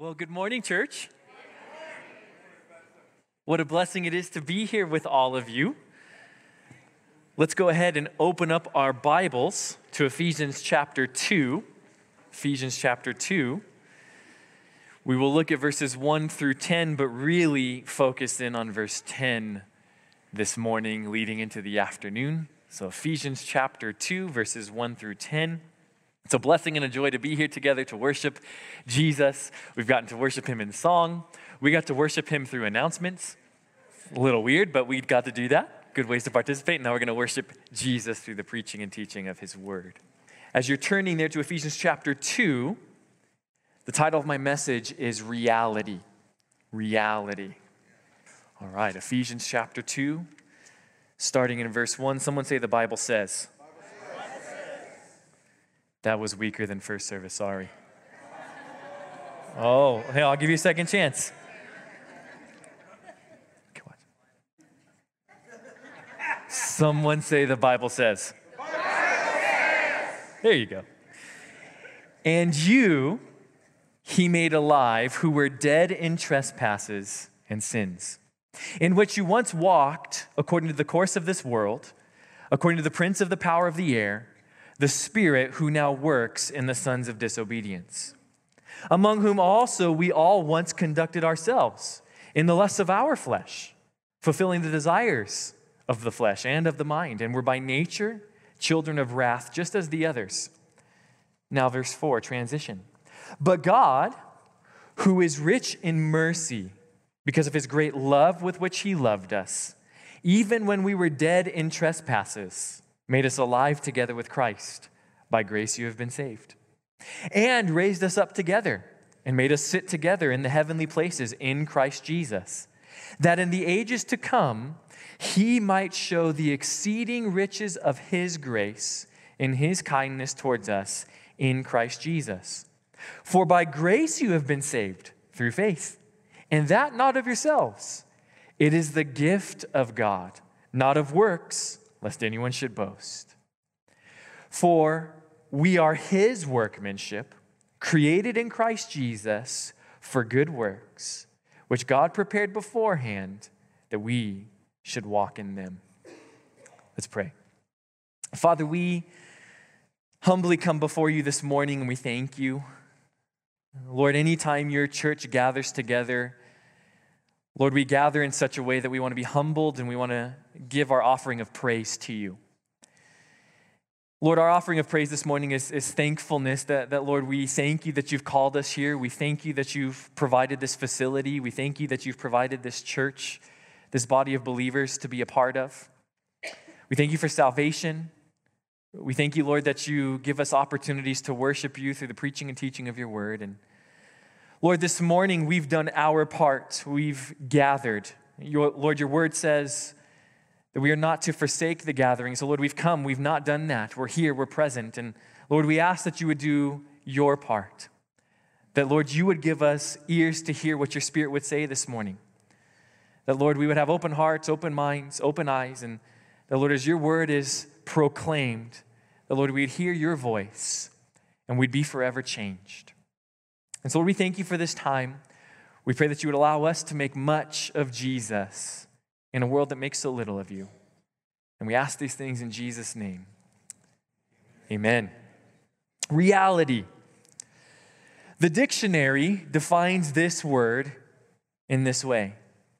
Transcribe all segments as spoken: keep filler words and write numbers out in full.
Well, good morning, church. What a blessing it is to be here with all of you. Let's go ahead and open up our Bibles to Ephesians chapter two. Ephesians chapter two. We will look at verses one through ten, but really focus in on verse ten this morning leading into the afternoon. So Ephesians chapter two, verses one through ten. It's a blessing and a joy to be here together to worship Jesus. We've gotten to worship him in song. We got to worship him through announcements. A little weird, but we got to do that. Good ways to participate. Now we're going to worship Jesus through the preaching and teaching of his word. As you're turning there to Ephesians chapter two, the title of my message is Reality. Reality. All right, Ephesians chapter two, starting in verse one. Someone say the Bible says. That was weaker than first service, sorry. Oh, hey, I'll give you a second chance. Come on. Someone say the Bible says. The Bible says. There you go. And you he made alive who were dead in trespasses and sins, in which you once walked according to the course of this world, according to the prince of the power of the air, the spirit who now works in the sons of disobedience, among whom also we all once conducted ourselves in the lusts of our flesh, fulfilling the desires of the flesh and of the mind, and were by nature children of wrath, just as the others. Now verse four, transition. But God, who is rich in mercy, because of his great love with which he loved us, even when we were dead in trespasses, made us alive together with Christ. By grace you have been saved. And raised us up together and made us sit together in the heavenly places in Christ Jesus, that in the ages to come he might show the exceeding riches of his grace in his kindness towards us in Christ Jesus. For by grace you have been saved through faith, and that not of yourselves. It is the gift of God, not of works, lest anyone should boast. For we are his workmanship, created in Christ Jesus for good works, which God prepared beforehand that we should walk in them. Let's pray. Father, we humbly come before you this morning and we thank you. Lord, anytime your church gathers together, Lord, we gather in such a way that we want to be humbled and we want to give our offering of praise to you. Lord, our offering of praise this morning is, is thankfulness that, that, Lord, we thank you that you've called us here. We thank you that you've provided this facility. We thank you that you've provided this church, this body of believers to be a part of. We thank you for salvation. We thank you, Lord, that you give us opportunities to worship you through the preaching and teaching of your word. And Lord, this morning we've done our part. We've gathered. Your, Lord, your word says that we are not to forsake the gathering. So Lord, we've come. We've not done that. We're here. We're present. And Lord, we ask that you would do your part. That, Lord, you would give us ears to hear what your Spirit would say this morning. That, Lord, we would have open hearts, open minds, open eyes. And that, Lord, as your word is proclaimed, that, Lord, we'd hear your voice and we'd be forever changed. And so, Lord, we thank you for this time. We pray that you would allow us to make much of Jesus in a world that makes so little of you. And we ask these things in Jesus' name. Amen. Reality. The dictionary defines this word in this way.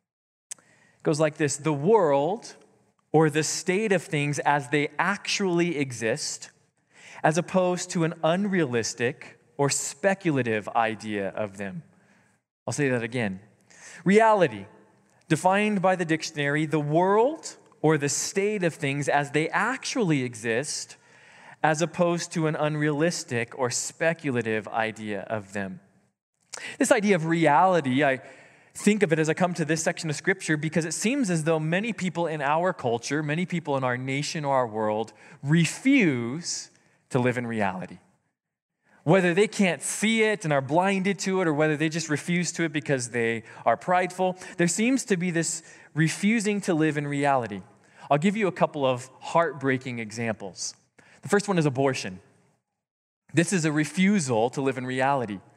It goes like this: the world, or the state of things as they actually exist, as opposed to an unrealistic or speculative idea of them. I'll say that again. Reality, defined by the dictionary, the world or the state of things as they actually exist, as opposed to an unrealistic or speculative idea of them. This idea of reality, I think of it as I come to this section of Scripture because it seems as though many people in our culture, many people in our nation or our world, refuse to live in reality. Whether they can't see it and are blinded to it, or whether they just refuse to it because they are prideful, there seems to be this refusing to live in reality. I'll give you a couple of heartbreaking examples. The first one is abortion. This is a refusal to live in reality.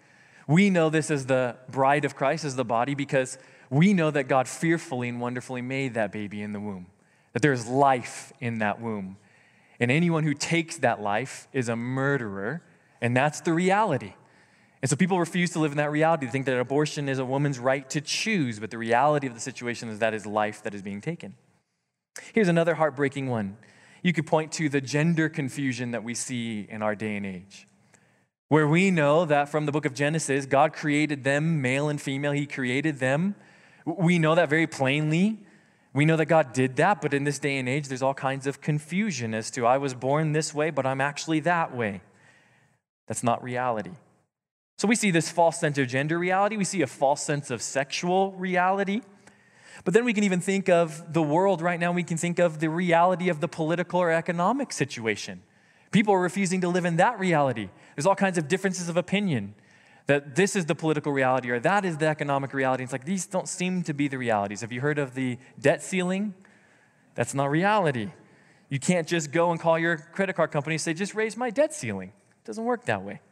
We know this as the bride of Christ, as the body, because we know that God fearfully and wonderfully made that baby in the womb, that there's life in that womb. And anyone who takes that life is a murderer, and that's the reality. And so people refuse to live in that reality. They think that abortion is a woman's right to choose, but the reality of the situation is that is life that is being taken. Here's another heartbreaking one. You could point to the gender confusion that we see in our day and age, where we know that from the book of Genesis, God created them male and female. He created them. We know that very plainly. We know that God did that, but in this day and age, there's all kinds of confusion as to I was born this way, but I'm actually that way. That's not reality. So we see this false sense of gender reality. We see a false sense of sexual reality. But then we can even think of the world right now. We can think of the reality of the political or economic situation. People are refusing to live in that reality. There's all kinds of differences of opinion that this is the political reality or that is the economic reality. It's like these don't seem to be the realities. Have you heard of the debt ceiling? That's not reality. You can't just go and call your credit card company and say, just raise my debt ceiling. It doesn't work that way.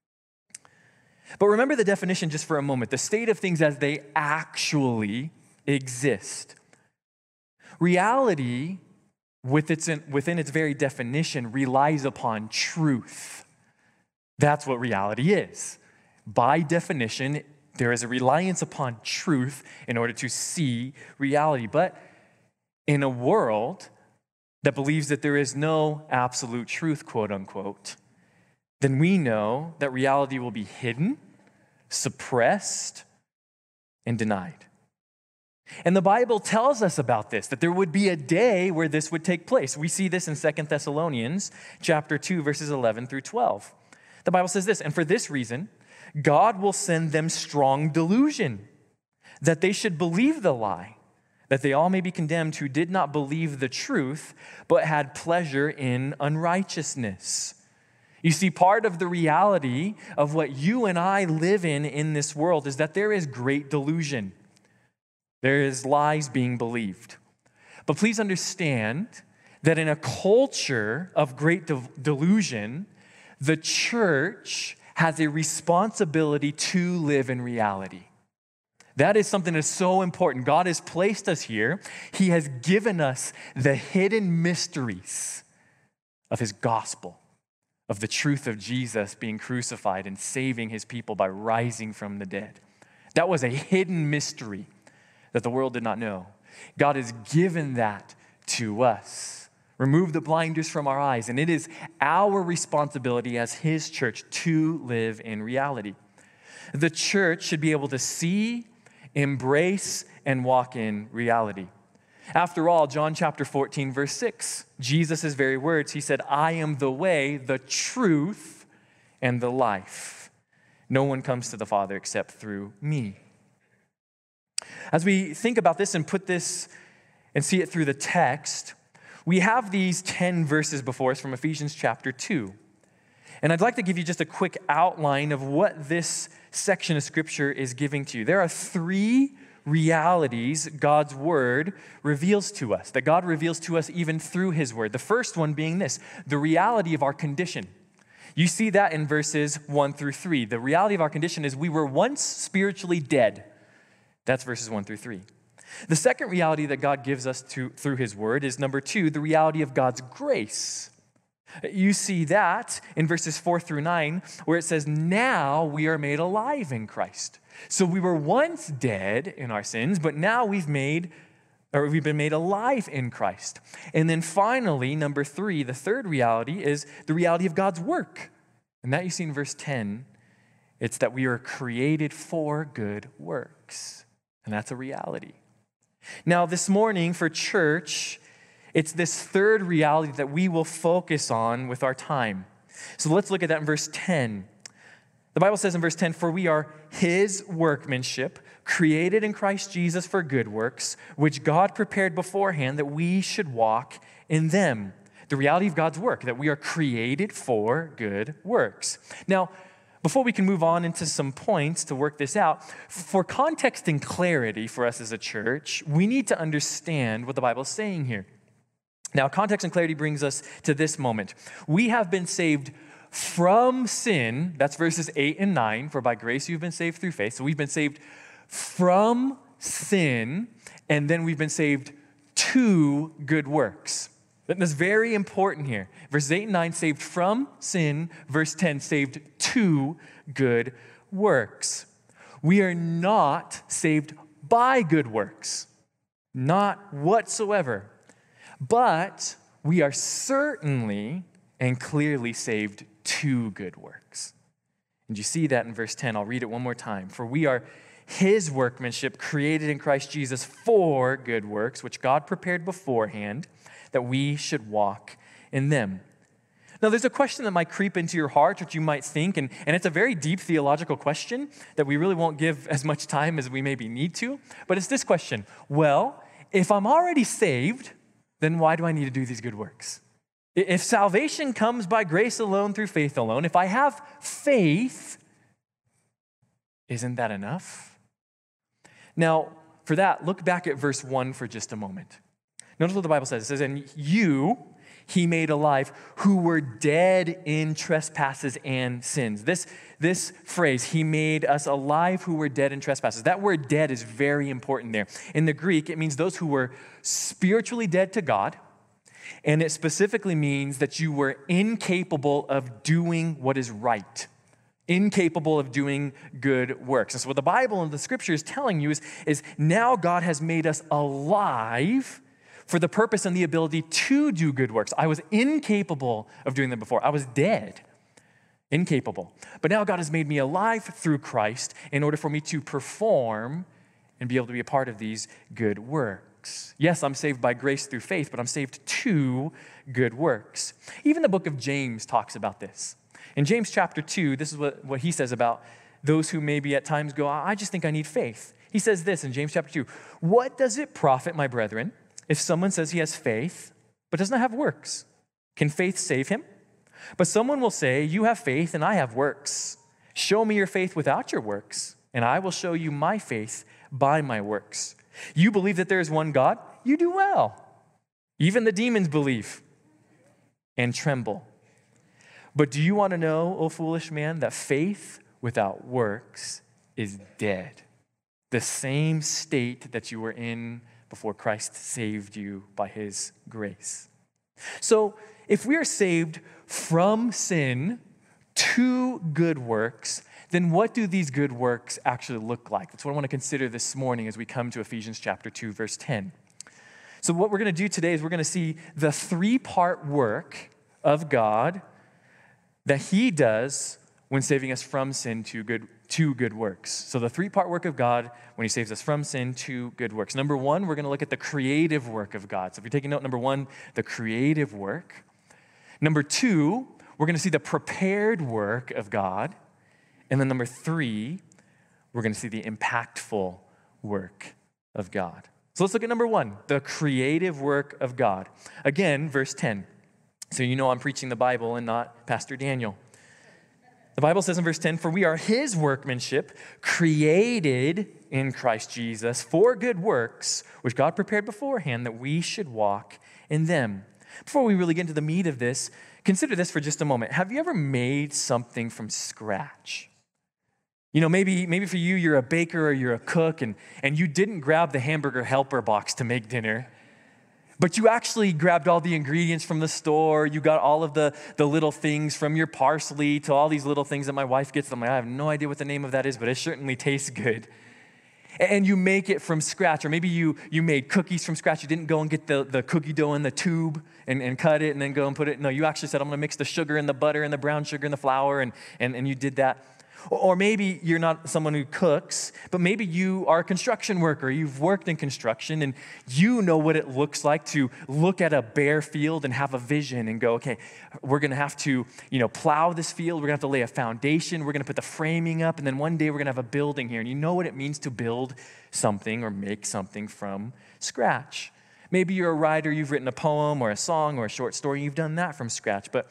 But remember the definition just for a moment, the state of things as they actually exist. Reality, with its, within its very definition, relies upon truth. That's what reality is. By definition, there is a reliance upon truth in order to see reality. But in a world that believes that there is no absolute truth, quote unquote, then we know that reality will be hidden, suppressed, and denied. And the Bible tells us about this, that there would be a day where this would take place. We see this in Second Thessalonians chapter two, verses eleven through twelve. The Bible says this, and for this reason, God will send them strong delusion, that they should believe the lie, that they all may be condemned who did not believe the truth, but had pleasure in unrighteousness. You see, part of the reality of what you and I live in in this world is that there is great delusion. There is lies being believed. But please understand that in a culture of great de- delusion, the church has a responsibility to live in reality. That is something that's so important. God has placed us here. He has given us the hidden mysteries of his gospel, of the truth of Jesus being crucified and saving his people by rising from the dead. That was a hidden mystery that the world did not know. God has given that to us. Remove the blinders from our eyes, and it is our responsibility as his church to live in reality. The church should be able to see, embrace, and walk in reality. After all, John chapter fourteen, verse six, Jesus' very words, he said, I am the way, the truth, and the life. No one comes to the Father except through me. As we think about this and put this and see it through the text, we have these ten verses before us from Ephesians chapter two. And I'd like to give you just a quick outline of what this section of Scripture is giving to you. There are three realities God's Word reveals to us, that God reveals to us even through His Word. The first one being this, the reality of our condition. You see that in verses one through three. The reality of our condition is we were once spiritually dead. That's verses one through three. The second reality that God gives us to, through His Word is number two, the reality of God's grace. You see that in verses four through nine, where it says, now we are made alive in Christ. So we were once dead in our sins, but now we've made, or we've been made alive in Christ. And then finally, number three, the third reality is the reality of God's work. And that you see in verse ten. It's that we are created for good works. And that's a reality. Now, this morning for church, it's this third reality that we will focus on with our time. So let's look at that in verse ten. The Bible says in verse ten, for we are his workmanship, created in Christ Jesus for good works, which God prepared beforehand that we should walk in them. The reality of God's work, that we are created for good works. Now, before we can move on into some points to work this out, for context and clarity for us as a church, we need to understand what the Bible is saying here. Now, context and clarity brings us to this moment. We have been saved from sin, that's verses eight and nine, for by grace you've been saved through faith. So we've been saved from sin, and then we've been saved to good works. That's very important here. Verses eight and nine, saved from sin. Verse ten, saved to good works. We are not saved by good works, not whatsoever. But we are certainly and clearly saved to good works. And you see that in verse ten. I'll read it one more time. For we are his workmanship, created in Christ Jesus for good works, which God prepared beforehand that we should walk in them. Now, there's a question that might creep into your heart, which you might think, and, and it's a very deep theological question that we really won't give as much time as we maybe need to, but it's this question. Well, if I'm already saved, then why do I need to do these good works? If salvation comes by grace alone, through faith alone, if I have faith, isn't that enough? Now, for that, look back at verse one for just a moment. Notice what the Bible says. It says, and you he made alive who were dead in trespasses and sins. This, this phrase, he made us alive who were dead in trespasses. That word dead is very important there. In the Greek, it means those who were spiritually dead to God, and it specifically means that you were incapable of doing what is right, incapable of doing good works. And so what the Bible and the Scripture is telling you is, is now God has made us alive for the purpose and the ability to do good works. I was incapable of doing them before. I was dead, incapable. But now God has made me alive through Christ in order for me to perform and be able to be a part of these good works. Yes, I'm saved by grace through faith, but I'm saved to good works. Even the book of James talks about this. In James chapter two, this is what, what he says about those who maybe at times go, I just think I need faith. He says this in James chapter two, what does it profit, my brethren, if someone says he has faith, but does not have works? Can faith save him? But someone will say, you have faith and I have works. Show me your faith without your works, and I will show you my faith by my works. You believe that there is one God? You do well. Even the demons believe and tremble. But do you want to know, O foolish man, that faith without works is dead? The same state that you were in before Christ saved you by his grace. So if we are saved from sin to good works, then what do these good works actually look like? That's what I want to consider this morning as we come to Ephesians chapter two, verse ten. So what we're going to do today is we're going to see the three-part work of God that he does when saving us from sin to good to good works. So the three-part work of God when he saves us from sin to good works. Number one, we're going to look at the creative work of God. So if you're taking note, number one, the creative work. Number two, we're going to see the prepared work of God. And then number three, we're going to see the impactful work of God. So let's look at number one, the creative work of God. Again, verse ten. So you know I'm preaching the Bible and not Pastor Daniel. The Bible says in verse ten, for we are his workmanship, created in Christ Jesus for good works, which God prepared beforehand that we should walk in them. Before we really get into the meat of this, consider this for just a moment. Have you ever made something from scratch? You know, maybe, maybe for you, you're a baker or you're a cook, and, and you didn't grab the hamburger helper box to make dinner. But you actually grabbed all the ingredients from the store. You got all of the, the little things from your parsley to all these little things that my wife gets. I'm like, I have no idea what the name of that is, but it certainly tastes good. And you make it from scratch. Or maybe you, you made cookies from scratch. You didn't go and get the, the cookie dough in the tube and, and cut it and then go and put it. No, you actually said, I'm going to mix the sugar and the butter and the brown sugar and the flour, and, and, and you did that. Or maybe you're not someone who cooks, but maybe you are a construction worker. You've worked in construction, and you know what it looks like to look at a bare field and have a vision and go, okay, we're going to have to, you know, plow this field. We're going to have to lay a foundation. We're going to put the framing up, and then one day we're going to have a building here. And you know what it means to build something or make something from scratch. Maybe you're a writer. You've written a poem or a song or a short story. You've done that from scratch, but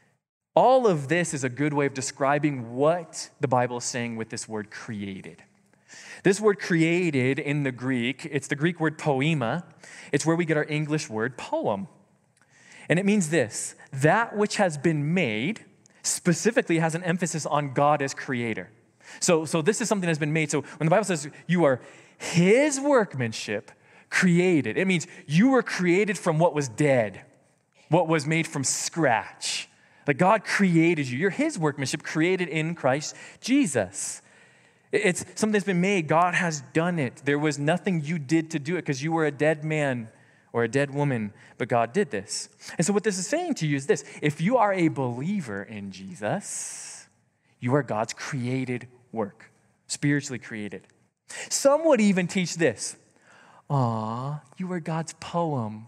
all of this is a good way of describing what the Bible is saying with this word created. This word created in the Greek, it's the Greek word poema. It's where we get our English word poem. And it means this, that which has been made specifically has an emphasis on God as creator. So, so this is something that's been made. So when the Bible says you are his workmanship, created, it means you were created from what was dead, what was made from scratch. Like God created you. You're his workmanship, created in Christ Jesus. It's something that's been made. God has done it. There was nothing you did to do it because you were a dead man or a dead woman, but God did this. And so what this is saying to you is this: if you are a believer in Jesus, you are God's created work, spiritually created. Some would even teach this: aw, you are God's poem.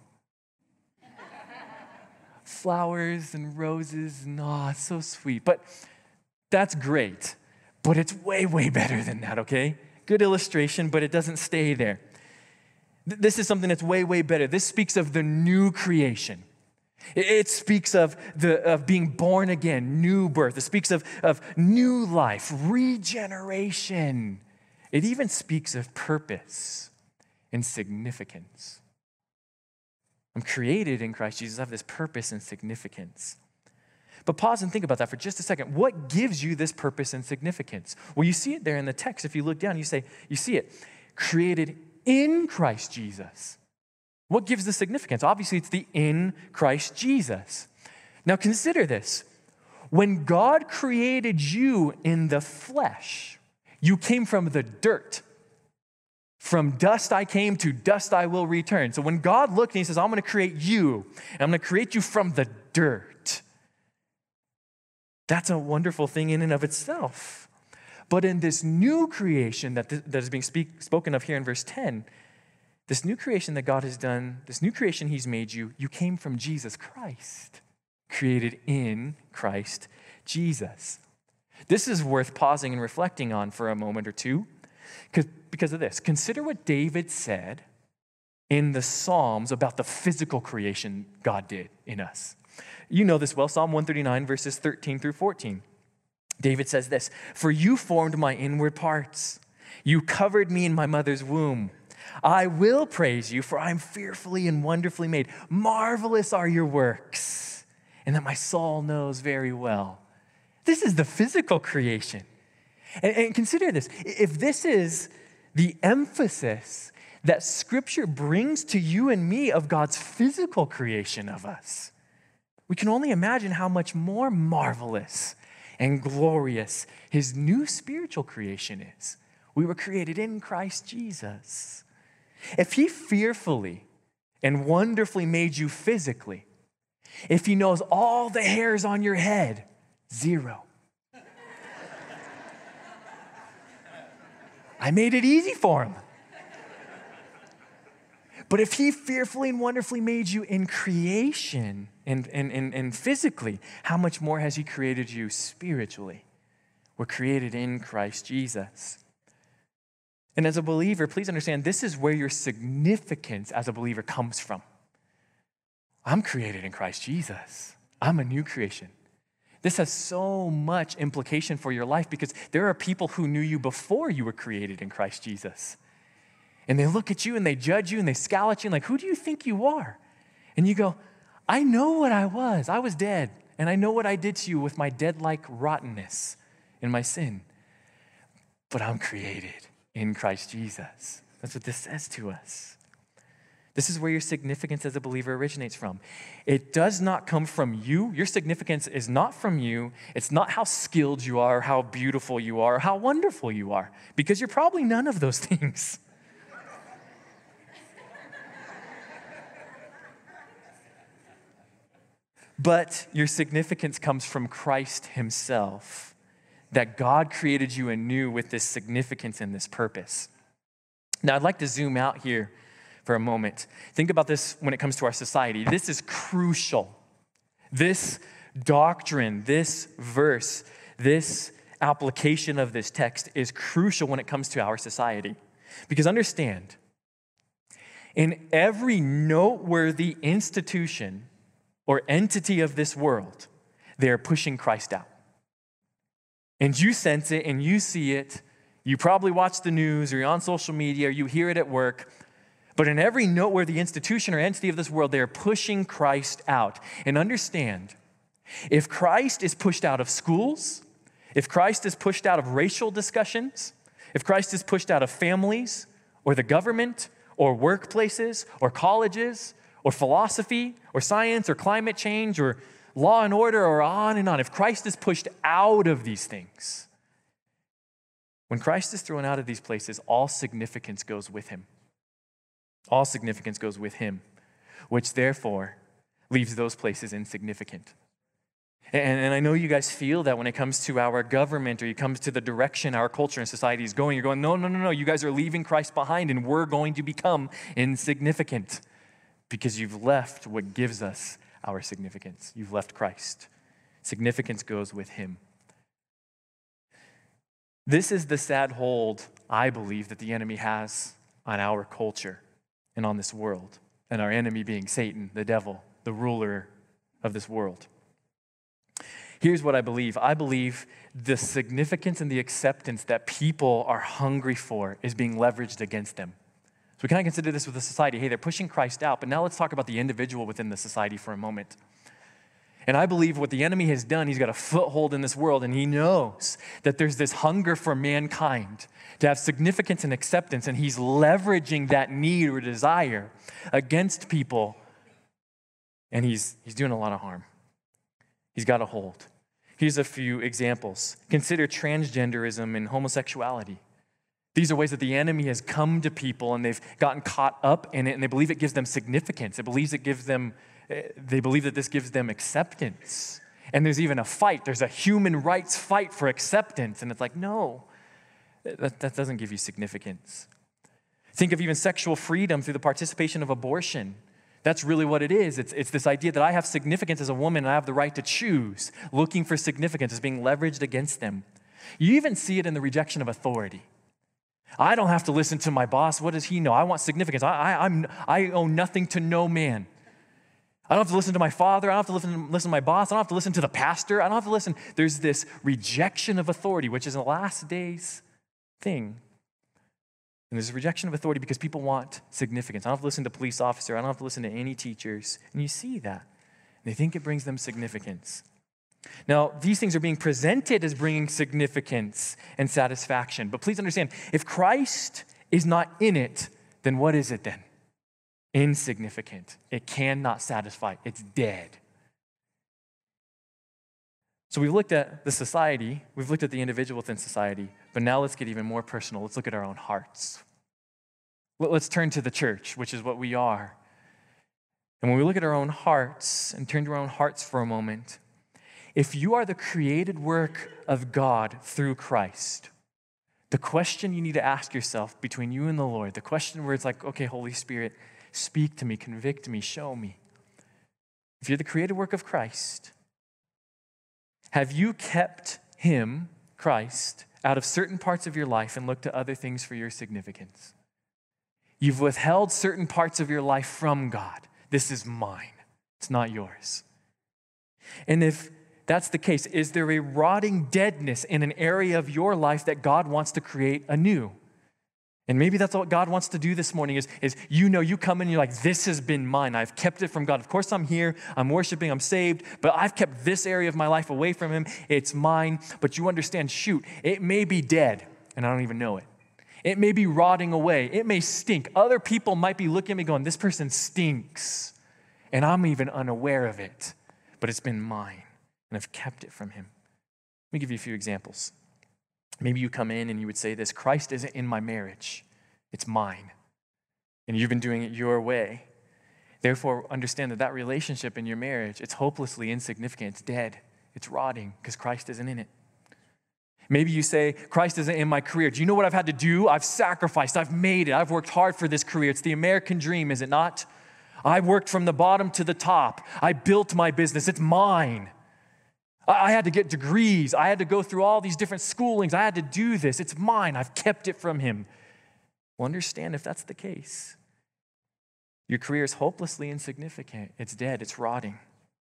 Flowers and roses, and aw, it's so sweet. But that's great, but it's way, way better than that, okay? Good illustration, but it doesn't stay there. This is something that's way, way better. This speaks of the new creation. It speaks of, the, of being born again, new birth. It speaks of, of new life, regeneration. It even speaks of purpose and significance. I'm created in Christ Jesus. I have this purpose and significance. But pause and think about that for just a second. What gives you this purpose and significance? Well, you see it there in the text. If you look down, you say, you see it. Created in Christ Jesus. What gives the significance? Obviously, it's the in Christ Jesus. Now consider this. When God created you in the flesh, you came from the dirt. From dust I came, to dust I will return. So when God looked and he says, I'm going to create you, and I'm going to create you from the dirt, that's a wonderful thing in and of itself. But in this new creation that, th- that is being speak, spoken of here in verse ten, this new creation that God has done, this new creation he's made you, you came from Jesus Christ, created in Christ Jesus. This is worth pausing and reflecting on for a moment or two because of this. Consider what David said in the Psalms about the physical creation God did in us. You know this well, Psalm one thirty-nine, verses thirteen through fourteen. David says this: "For you formed my inward parts. You covered me in my mother's womb. I will praise you, for I am fearfully and wonderfully made. Marvelous are your works, and that my soul knows very well." This is the physical creation. And, and consider this. If this is the emphasis that Scripture brings to you and me of God's physical creation of us, we can only imagine how much more marvelous and glorious his new spiritual creation is. We were created in Christ Jesus. If he fearfully and wonderfully made you physically, if he knows all the hairs on your head, zero. I made it easy for him. But if he fearfully and wonderfully made you in creation and, and, and, and physically, how much more has he created you spiritually? We're created in Christ Jesus. And as a believer, please understand, this is where your significance as a believer comes from. I'm created in Christ Jesus. I'm a new creation. This has so much implication for your life because there are people who knew you before you were created in Christ Jesus. And they look at you and they judge you and they scowl at you and like, who do you think you are? And you go, I know what I was. I was dead. And I know what I did to you with my dead-like rottenness and my sin. But I'm created in Christ Jesus. That's what this says to us. This is where your significance as a believer originates from. It does not come from you. Your significance is not from you. It's not how skilled you are, how beautiful you are, how wonderful you are, because you're probably none of those things. But your significance comes from Christ himself, that God created you anew with this significance and this purpose. Now, I'd like to zoom out here for a moment. Think about this when it comes to our society. This is crucial. This doctrine, this verse, this application of this text is crucial when it comes to our society. Because understand, in every noteworthy institution or entity of this world, they are pushing Christ out. And you sense it and you see it. You probably watch the news or you're on social media or you hear it at work. But in every noteworthy institution or entity of this world, they are pushing Christ out. And understand, If Christ is pushed out of schools, if Christ is pushed out of racial discussions, if Christ is pushed out of families or the government or workplaces or colleges or philosophy or science or climate change or law and order or on and on, if Christ is pushed out of these things, when Christ is thrown out of these places, all significance goes with him. All significance goes with him, which therefore leaves those places insignificant. And, and I know you guys feel that when it comes to our government or it comes to the direction our culture and society is going, you're going, no, no, no, no, you guys are leaving Christ behind and we're going to become insignificant because you've left what gives us our significance. You've left Christ. Significance goes with him. This is the sad hold, I believe, that the enemy has on our culture and on this world, and our enemy being Satan, the devil, the ruler of this world. Here's what I believe. I believe the significance and the acceptance that people are hungry for is being leveraged against them. So we kind of consider this with the society. Hey, they're pushing Christ out, but now let's talk about the individual within the society for a moment. And I believe what the enemy has done, he's got a foothold in this world, and he knows that there's this hunger for mankind to have significance and acceptance, and he's leveraging that need or desire against people, and he's, he's doing a lot of harm. He's got a hold. Here's a few examples. Consider transgenderism and homosexuality. These are ways that the enemy has come to people, and they've gotten caught up in it, and they believe it gives them significance. It believes it gives them They believe that this gives them acceptance. And there's even a fight. There's a human rights fight for acceptance. And it's like, no, that, that doesn't give you significance. Think of even sexual freedom through the participation of abortion. That's really what it is. It's, it's this idea that I have significance as a woman and I have the right to choose. Looking for significance is being leveraged against them. You even see it in the rejection of authority. I don't have to listen to my boss. What does he know? I want significance. I, I, I'm, I owe nothing to no man. I don't have to listen to my father. I don't have to listen, listen to my boss. I don't have to listen to the pastor. I don't have to listen. There's this rejection of authority, which is a last days thing. And there's a rejection of authority because people want significance. I don't have to listen to police officer. I don't have to listen to any teachers. And you see that. They think it brings them significance. Now, these things are being presented as bringing significance and satisfaction. But please understand, if Christ is not in it, then what is it then? Insignificant. It cannot satisfy. It's dead. So we've looked at the society, we've looked at the individual within society, but now let's get even more personal. Let's look at our own hearts. Let's turn to the church, which is what we are. And when we look at our own hearts and turn to our own hearts for a moment, if you are the created work of God through Christ, the question you need to ask yourself between you and the Lord, the question where it's like, okay, Holy Spirit, speak to me, convict me, show me. If you're the created work of Christ, have you kept him, Christ, out of certain parts of your life and looked to other things for your significance? You've withheld certain parts of your life from God. This is mine. It's not yours. And if that's the case, is there a rotting deadness in an area of your life that God wants to create anew? And maybe that's what God wants to do this morning is, is you know, you come in and you're like, this has been mine. I've kept it from God. Of course I'm here. I'm worshiping. I'm saved. But I've kept this area of my life away from him. It's mine. But you understand, shoot, it may be dead and I don't even know it. It may be rotting away. It may stink. Other people might be looking at me going, this person stinks. And I'm even unaware of it. But it's been mine. And I've kept it from him. Let me give you a few examples. Maybe you come in and you would say this, Christ isn't in my marriage, it's mine. And you've been doing it your way. Therefore, understand that that relationship in your marriage, it's hopelessly insignificant, it's dead, it's rotting because Christ isn't in it. Maybe you say, Christ isn't in my career. Do you know what I've had to do? I've sacrificed, I've made it, I've worked hard for this career. It's the American dream, is it not? I worked from the bottom to the top. I built my business, it's mine. I had to get degrees. I had to go through all these different schoolings. I had to do this. It's mine. I've kept it from him. Well, understand if that's the case, your career is hopelessly insignificant. It's dead. It's rotting.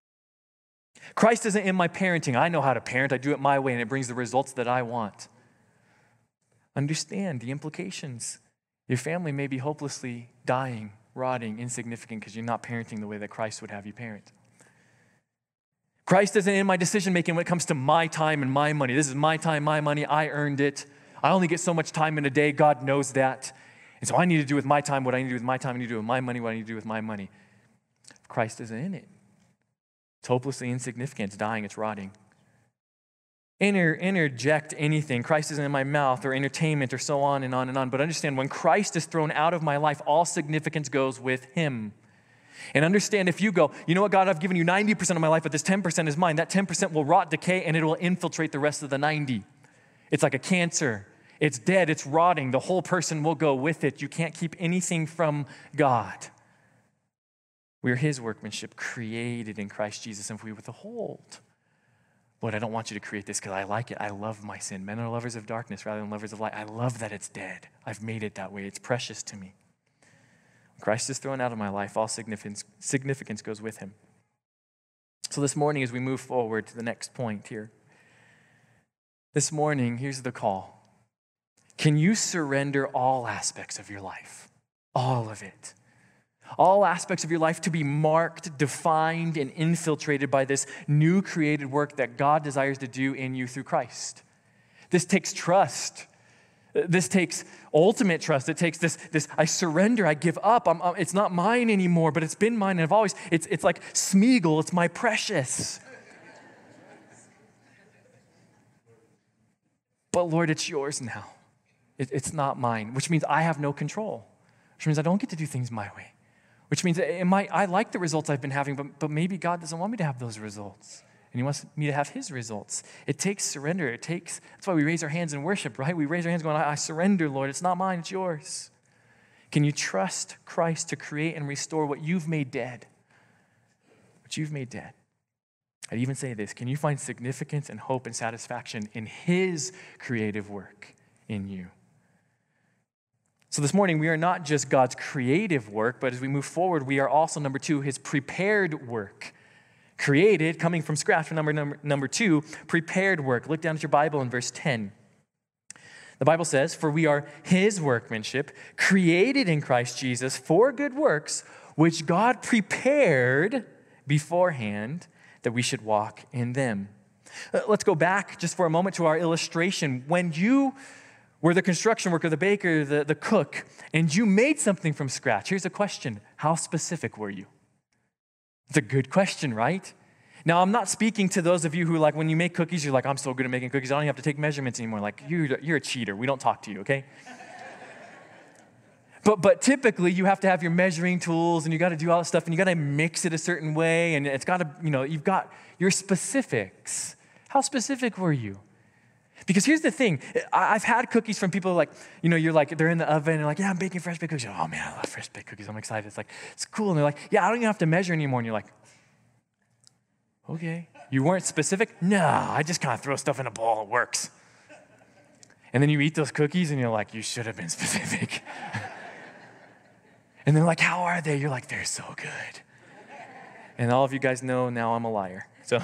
Christ isn't in my parenting. I know how to parent. I do it my way, and it brings the results that I want. Understand the implications. Your family may be hopelessly dying, rotting, insignificant because you're not parenting the way that Christ would have you parent. Christ isn't in my decision-making when it comes to my time and my money. This is my time, my money. I earned it. I only get so much time in a day. God knows that. And so I need to do with my time what I need to do with my time. I need to do with my money what I need to do with my money. Christ isn't in it. It's hopelessly insignificant. It's dying. It's rotting. Inter, interject anything. Christ isn't in my mouth, or entertainment, or so on and on and on. But understand, when Christ is thrown out of my life, all significance goes with him. And understand, if you go, you know what, God, I've given you ninety percent of my life, but this ten percent is mine, that ten percent will rot, decay, and it will infiltrate the rest of the ninety. It's like a cancer. It's dead. It's rotting. The whole person will go with it. You can't keep anything from God. We are his workmanship, created in Christ Jesus, and if we withhold, Lord, I don't want you to create this because I like it. I love my sin. Men are lovers of darkness rather than lovers of light. I love that it's dead. I've made it that way. It's precious to me. When Christ is thrown out of my life, all significance, significance goes with him. So this morning, as we move forward to the next point here, this morning, here's the call. Can you surrender all aspects of your life? All of it. All aspects of your life to be marked, defined, and infiltrated by this new created work that God desires to do in you through Christ. This takes trust. This takes ultimate trust. It takes this, this I surrender, I give up. I'm, it's not mine anymore, but it's been mine, and I've always, it's, it's like Smeagol, it's my precious. But Lord, it's yours now. It, it's not mine, which means I have no control, which means I don't get to do things my way. Which means it might, I like the results I've been having, but, but maybe God doesn't want me to have those results. And he wants me to have his results. It takes surrender. It takes, that's why we raise our hands in worship, right? We raise our hands going, I, I surrender, Lord. It's not mine, it's yours. Can you trust Christ to create and restore what you've made dead? What you've made dead. I'd even say this, can you find significance and hope and satisfaction in his creative work in you? So this morning, we are not just God's creative work, but as we move forward, we are also, number two, his prepared work. Created, coming from scratch, for number, number, number two, prepared work. Look down at your Bible in verse ten. The Bible says, for we are his workmanship, created in Christ Jesus for good works, which God prepared beforehand that we should walk in them. Uh, let's go back just for a moment to our illustration. When you were the construction worker, the baker, the, the cook, and you made something from scratch, here's a question. How specific were you? It's a good question, right? Now, I'm not speaking to those of you who, like, when you make cookies, you're like, I'm so good at making cookies, I don't even have to take measurements anymore. Like, you're, you're a cheater. We don't talk to you, okay? But but typically, you have to have your measuring tools, and you got to do all this stuff, and you got to mix it a certain way, and it's got to, you know, you've got your specifics. How specific were you? Because here's the thing. I've had cookies from people like, you know, you're like, they're in the oven, and they're like, yeah, I'm baking fresh baked cookies. You're like, oh, man, I love fresh baked cookies. I'm excited. It's like, it's cool. And they're like, yeah, I don't even have to measure anymore. And you're like, okay. You weren't specific? No, I just kind of throw stuff in a bowl. It works. And then you eat those cookies, and you're like, you should have been specific. And they're like, how are they? You're like, they're so good. And all of you guys know now I'm a liar. So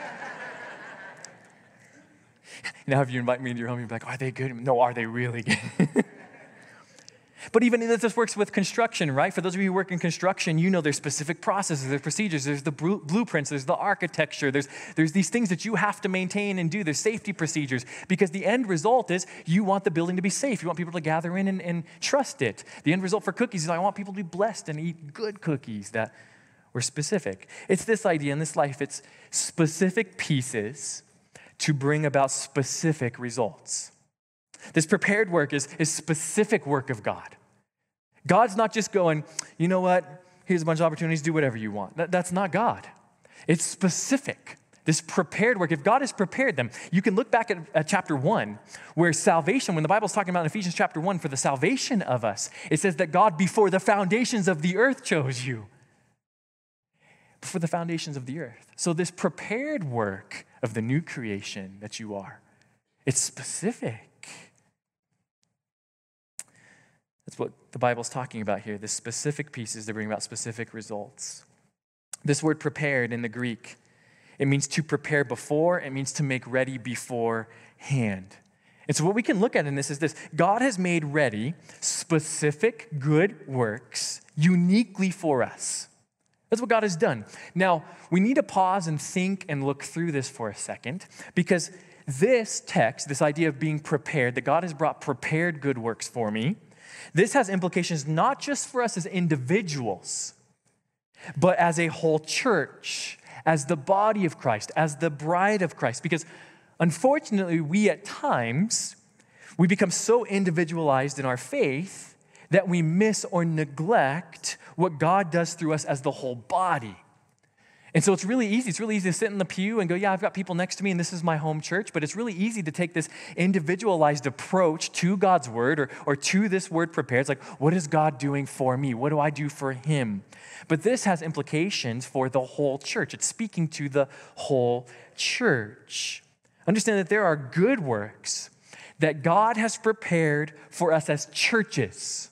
now if you invite me into your home, you're like, are they good? No, are they really good? But even this works with construction, right? For those of you who work in construction, you know there's specific processes, there's procedures, there's the blueprints, there's the architecture, there's, there's these things that you have to maintain and do. There's safety procedures because the end result is you want the building to be safe. You want people to gather in and, and trust it. The end result for cookies is I want people to be blessed and eat good cookies that were specific. It's this idea in this life, it's specific pieces to bring about specific results. This prepared work is, is specific work of God. God's not just going, you know what, here's a bunch of opportunities, do whatever you want. That, that's not God. It's specific. This prepared work, if God has prepared them, you can look back at, at chapter one, where salvation, when the Bible's talking about in Ephesians chapter one, for the salvation of us, it says that God before the foundations of the earth chose you. Before the foundations of the earth. So this prepared work of the new creation that you are, it's specific. That's what the Bible's talking about here, the specific pieces that bring about specific results. This word prepared in the Greek, it means to prepare before, it means to make ready beforehand. And so what we can look at in this is this, God has made ready specific good works uniquely for us. That's what God has done. Now, we need to pause and think and look through this for a second, because this text, this idea of being prepared, that God has brought prepared good works for me, this has implications not just for us as individuals, but as a whole church, as the body of Christ, as the bride of Christ. Because unfortunately, we at times, we become so individualized in our faith that we miss or neglect what God does through us as the whole body. And so it's really easy. It's really easy to sit in the pew and go, yeah, I've got people next to me and this is my home church. But it's really easy to take this individualized approach to God's word or, or to this word prepared. It's like, what is God doing for me? What do I do for him? But this has implications for the whole church. It's speaking to the whole church. Understand that there are good works that God has prepared for us as churches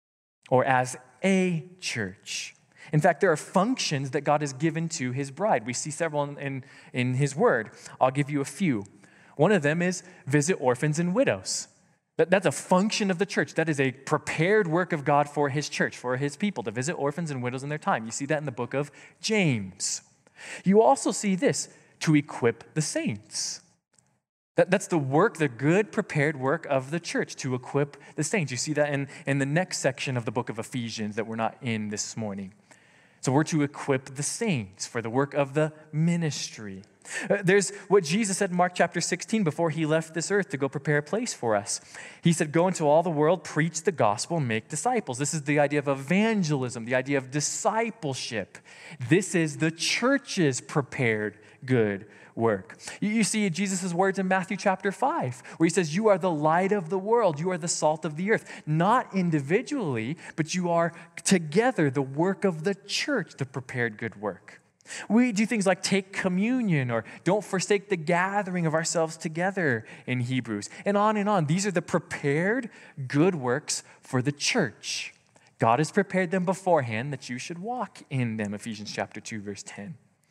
or as a church. In fact, there are functions that God has given to his bride. We see several in, in, in his word. I'll give you a few. One of them is visit orphans and widows. That, that's a function of the church. That is a prepared work of God for his church, for his people, to visit orphans and widows in their time. You see that in the book of James. You also see this, to equip the saints. That, that's the work, the good prepared work of the church, to equip the saints. You see that in, in the next section of the book of Ephesians that we're not in this morning. So we're to equip the saints for the work of the ministry. Uh, there's what Jesus said in Mark chapter sixteen before he left this earth to go prepare a place for us. He said, go into all the world, preach the gospel, make disciples. This is the idea of evangelism, the idea of discipleship. This is the church's prepared good work. You see Jesus' words in Matthew chapter five, where he says, you are the light of the world. You are the salt of the earth. Not individually, but you are together the work of the church, the prepared good work. We do things like take communion or don't forsake the gathering of ourselves together in Hebrews, and on and on. These are the prepared good works for the church. God has prepared them beforehand that you should walk in them, Ephesians chapter two, verse ten.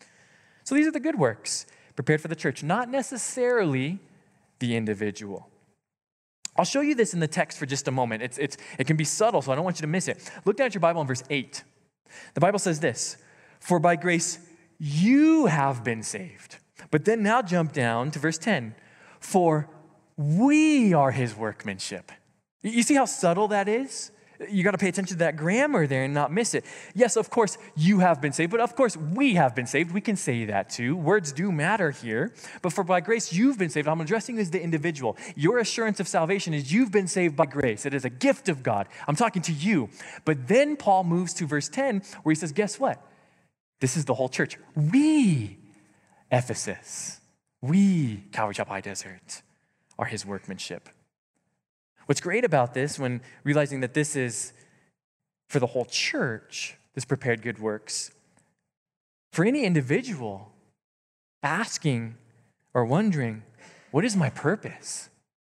So these are the good works prepared for the church, not necessarily the individual. I'll show you this in the text for just a moment. It's, it's, it can be subtle, so I don't want you to miss it. Look down at your Bible in verse eight. The Bible says this, for by grace you have been saved. But then now jump down to verse ten. For we are his workmanship. You see how subtle that is? You got to pay attention to that grammar there and not miss it. Yes, of course, you have been saved, but of course, we have been saved. We can say that too. Words do matter here. But for by grace, you've been saved. I'm addressing as the individual. Your assurance of salvation is you've been saved by grace. It is a gift of God. I'm talking to you. But then Paul moves to verse ten where he says, guess what? This is the whole church. We, Ephesus, we, Calvary Chapel High Desert, are his workmanship. What's great about this, when realizing that this is for the whole church, this prepared good works, for any individual asking or wondering, what is my purpose?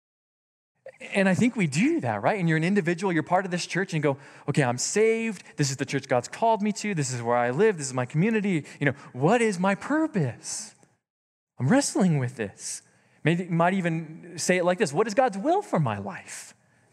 And I think we do that, right? And you're an individual, you're part of this church, and you go, okay, I'm saved. This is the church God's called me to. This is where I live. This is my community. You know, what is my purpose? I'm wrestling with this. Maybe you might even say it like this. What is God's will for my life?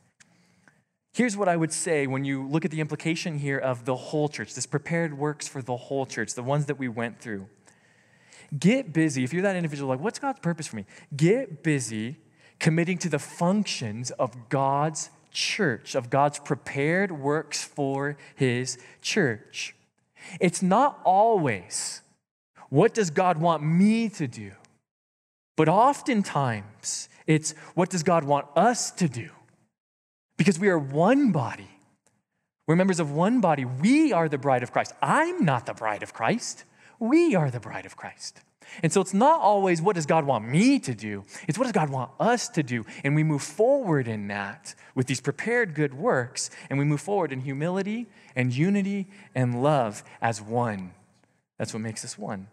Here's what I would say when you look at the implication here of the whole church, this prepared works for the whole church, the ones that we went through. Get busy. If you're that individual, like, what's God's purpose for me? Get busy committing to the functions of God's church, of God's prepared works for his church. It's not always, what does God want me to do? But oftentimes, it's what does God want us to do? Because we are one body. We're members of one body. We are the bride of Christ. I'm not the bride of Christ. We are the bride of Christ. And so it's not always what does God want me to do? It's what does God want us to do? And we move forward in that with these prepared good works, and we move forward in humility and unity and love as one. That's what makes us one.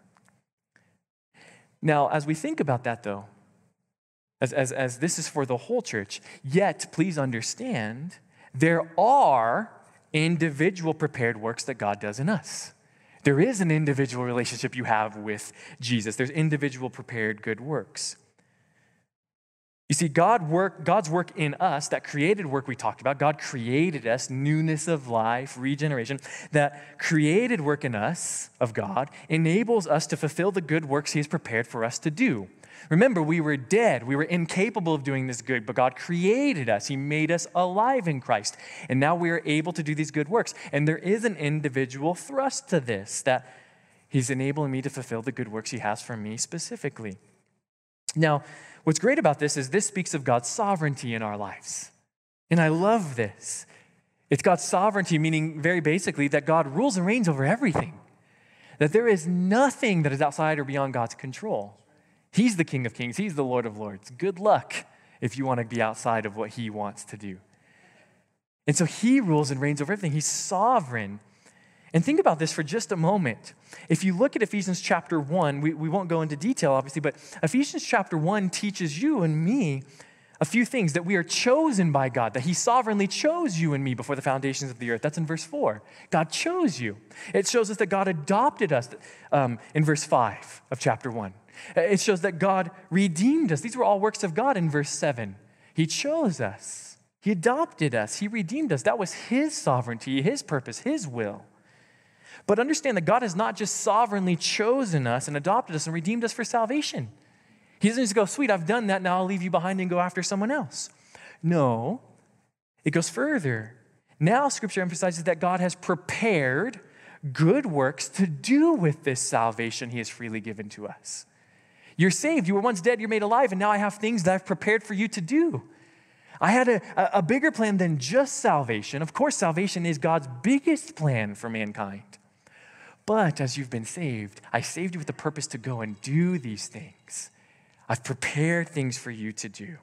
Now, as we think about that, though, as, as, as this is for the whole church, yet please understand there are individual prepared works that God does in us. There is an individual relationship you have with Jesus. There's individual prepared good works. You see, God work, God's work in us, that created work we talked about, God created us, newness of life, regeneration, that created work in us of God enables us to fulfill the good works he has prepared for us to do. Remember, we were dead. We were incapable of doing this good, but God created us. He made us alive in Christ. And now we are able to do these good works. And there is an individual thrust to this, that he's enabling me to fulfill the good works he has for me specifically. Now, what's great about this is this speaks of God's sovereignty in our lives. And I love this. It's God's sovereignty, meaning very basically that God rules and reigns over everything. That there is nothing that is outside or beyond God's control. He's the King of Kings. He's the Lord of Lords. Good luck if you want to be outside of what he wants to do. And so he rules and reigns over everything. He's sovereign. And think about this for just a moment. If you look at Ephesians chapter one, we, we won't go into detail, obviously, but Ephesians chapter one teaches you and me a few things, that we are chosen by God, that he sovereignly chose you and me before the foundations of the earth. That's in verse four. God chose you. It shows us that God adopted us um, in verse five of chapter one. It shows that God redeemed us. These were all works of God in verse seven. He chose us. He adopted us. He redeemed us. That was his sovereignty, his purpose, his will. But understand that God has not just sovereignly chosen us and adopted us and redeemed us for salvation. He doesn't just go, sweet, I've done that, now I'll leave you behind and go after someone else. No, it goes further. Now Scripture emphasizes that God has prepared good works to do with this salvation he has freely given to us. You're saved. You were once dead. You're made alive. And now I have things that I've prepared for you to do. I had a, a bigger plan than just salvation. Of course, salvation is God's biggest plan for mankind. But as you've been saved, I saved you with the purpose to go and do these things. I've prepared things for you to do.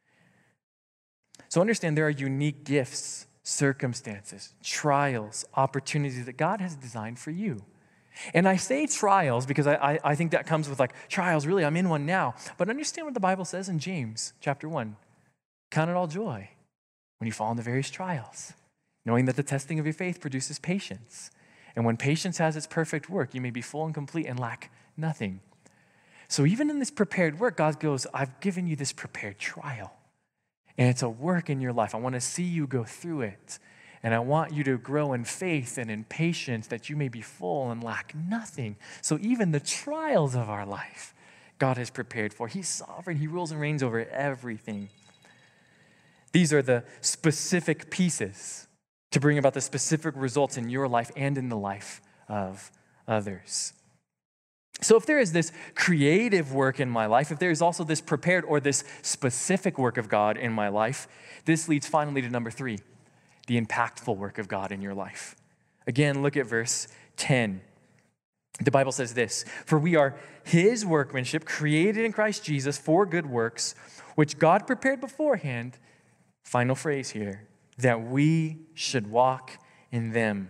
So understand there are unique gifts, circumstances, trials, opportunities that God has designed for you. And I say trials because I, I, I think that comes with like, trials, really, I'm in one now. But understand what the Bible says in James chapter one. Count it all joy when you fall into various trials, knowing that the testing of your faith produces patience. And when patience has its perfect work, you may be full and complete and lack nothing. So even in this prepared work, God goes, I've given you this prepared trial. And it's a work in your life. I want to see you go through it. And I want you to grow in faith and in patience that you may be full and lack nothing. So even the trials of our life, God has prepared for. He's sovereign. He rules and reigns over everything. These are the specific pieces to bring about the specific results in your life and in the life of others. So if there is this creative work in my life, if there is also this prepared or this specific work of God in my life, this leads finally to number three, the impactful work of God in your life. Again, look at verse ten. The Bible says this, for we are his workmanship, created in Christ Jesus for good works, which God prepared beforehand, final phrase here, that we should walk in them.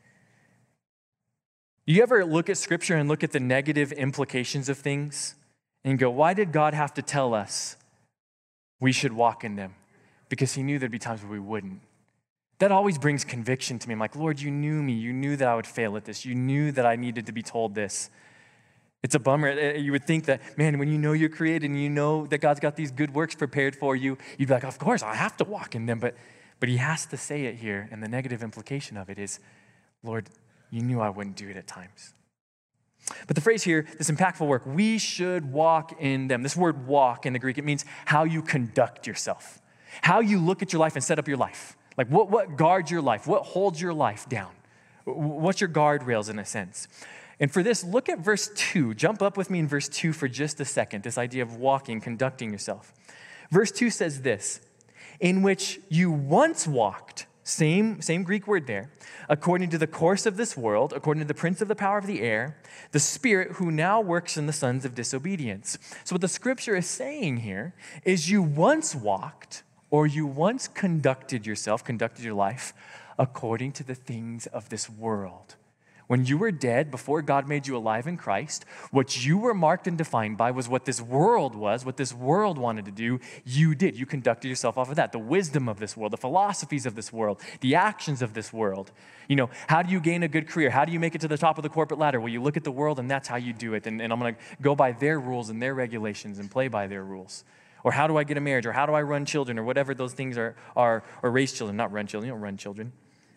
You ever look at Scripture and look at the negative implications of things and go, why did God have to tell us we should walk in them? Because he knew there'd be times where we wouldn't. That always brings conviction to me. I'm like, Lord, you knew me. You knew that I would fail at this. You knew that I needed to be told this. It's a bummer. You would think that, man, when you know you're created and you know that God's got these good works prepared for you, you'd be like, of course, I have to walk in them. But, but he has to say it here, and the negative implication of it is, Lord, you knew I wouldn't do it at times. But the phrase here, this impactful work, we should walk in them. This word walk in the Greek, it means how you conduct yourself, how you look at your life and set up your life. Like what, what guards your life? What holds your life down? What's your guardrails in a sense? And for this, look at verse two. Jump up with me in verse two for just a second, this idea of walking, conducting yourself. Verse two says this, in which you once walked, same, same Greek word there, according to the course of this world, according to the prince of the power of the air, the spirit who now works in the sons of disobedience. So what the scripture is saying here is you once walked, or you once conducted yourself, conducted your life, according to the things of this world. When you were dead, before God made you alive in Christ, what you were marked and defined by was what this world was, what this world wanted to do, you did. You conducted yourself off of that. The wisdom of this world, the philosophies of this world, the actions of this world. You know, how do you gain a good career? How do you make it to the top of the corporate ladder? Well, you look at the world and that's how you do it. And, and I'm going to go by their rules and their regulations and play by their rules. Or how do I get a marriage? Or how do I run children? Or whatever those things are, are or raise children, not run children. You don't run children.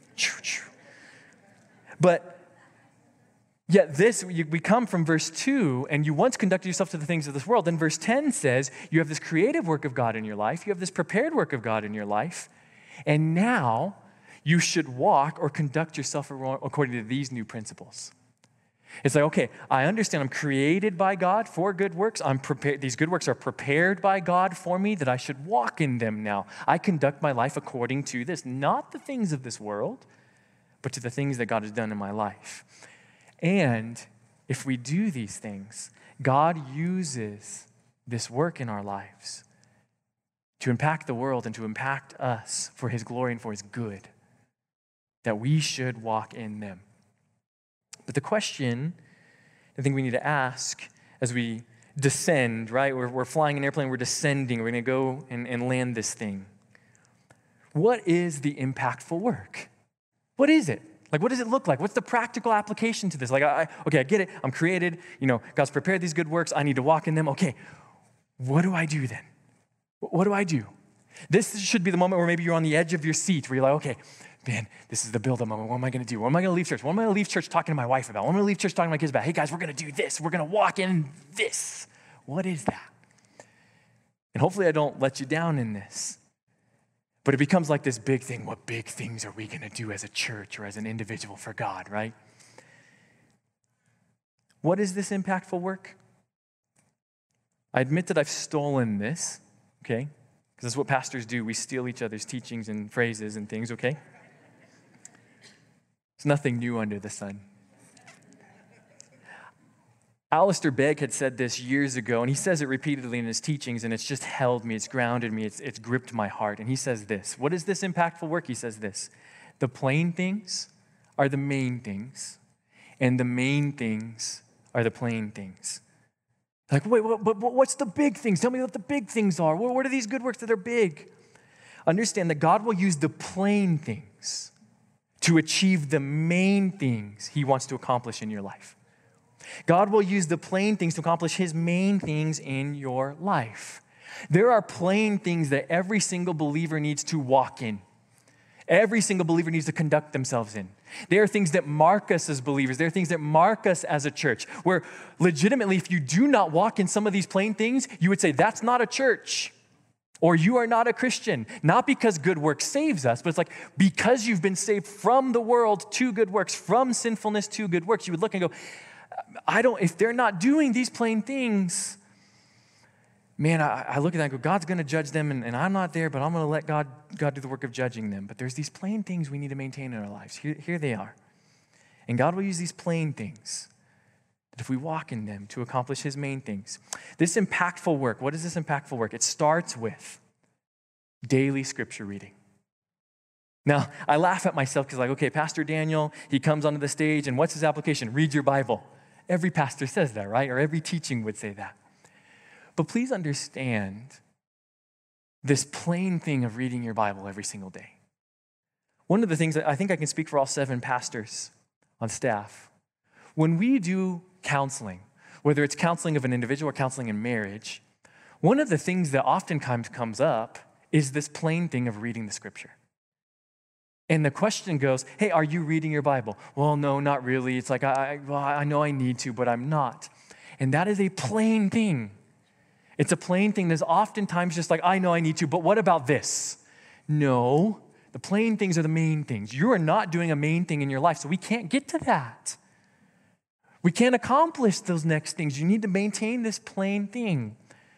But yet this, we come from verse two, and you once conducted yourself to the things of this world. Then verse ten says, you have this creative work of God in your life. You have this prepared work of God in your life. And now you should walk or conduct yourself according to these new principles. It's like, okay, I understand I'm created by God for good works. I'm prepared. These good works are prepared by God for me, that I should walk in them now. I conduct my life according to this, not the things of this world, but to the things that God has done in my life. And if we do these things, God uses this work in our lives to impact the world and to impact us for his glory and for his good, that we should walk in them. But the question I think we need to ask as we descend, right? We're, we're flying an airplane, we're descending, we're going to go and, and land this thing. What is the impactful work? What is it? Like, what does it look like? What's the practical application to this? Like, I, okay, I get it. I'm created. You know, God's prepared these good works. I need to walk in them. Okay, what do I do then? What do I do? This should be the moment where maybe you're on the edge of your seat, where you're like, okay, man, this is the build-up moment. What am I going to do? What am I going to leave church? What am I going to leave church talking to my wife about? What am I going to leave church talking to my kids about? Hey, guys, we're going to do this. We're going to walk in this. What is that? And hopefully I don't let you down in this. But it becomes like this big thing. What big things are we going to do as a church or as an individual for God, right? What is this impactful work? I admit that I've stolen this, okay? Because that's what pastors do. We steal each other's teachings and phrases and things, okay? There's nothing new under the sun. Alistair Begg had said this years ago, and he says it repeatedly in his teachings, and it's just held me, it's grounded me, it's, it's gripped my heart. And he says this, what is this impactful work? He says this, the plain things are the main things, and the main things are the plain things. Like, wait, what, but what's the big things? Tell me what the big things are. What, what are these good works that are big? Understand that God will use the plain things to achieve the main things he wants to accomplish in your life. God will use the plain things to accomplish his main things in your life. There are plain things that every single believer needs to walk in. Every single believer needs to conduct themselves in. There are things that mark us as believers. There are things that mark us as a church, where legitimately, if you do not walk in some of these plain things, you would say, that's not a church, or you are not a Christian. Not because good works saves us, but it's like, because you've been saved from the world to good works, from sinfulness to good works, you would look and go, I don't, if they're not doing these plain things, man, I, I look at that and go, God's going to judge them, and, and I'm not there, but I'm going to let God, God do the work of judging them. But there's these plain things we need to maintain in our lives. Here, here they are. And God will use these plain things, that if we walk in them, to accomplish his main things. This impactful work, what is this impactful work? It starts with daily scripture reading. Now, I laugh at myself because like, okay, Pastor Daniel, he comes onto the stage, and what's his application? Read your Bible. Every pastor says that, right? Or every teaching would say that. But please understand this plain thing of reading your Bible every single day. One of the things that I think I can speak for all seven pastors on staff, when we do counseling, whether it's counseling of an individual or counseling in marriage, one of the things that oftentimes comes up is this plain thing of reading the scripture. And the question goes, hey, are you reading your Bible? Well, no, not really. It's like, I, well, I know I need to, but I'm not. And that is a plain thing. It's a plain thing that's oftentimes just like, I know I need to, but what about this? No, the plain things are the main things. You are not doing a main thing in your life, so we can't get to that. We can't accomplish those next things. You need to maintain this plain thing.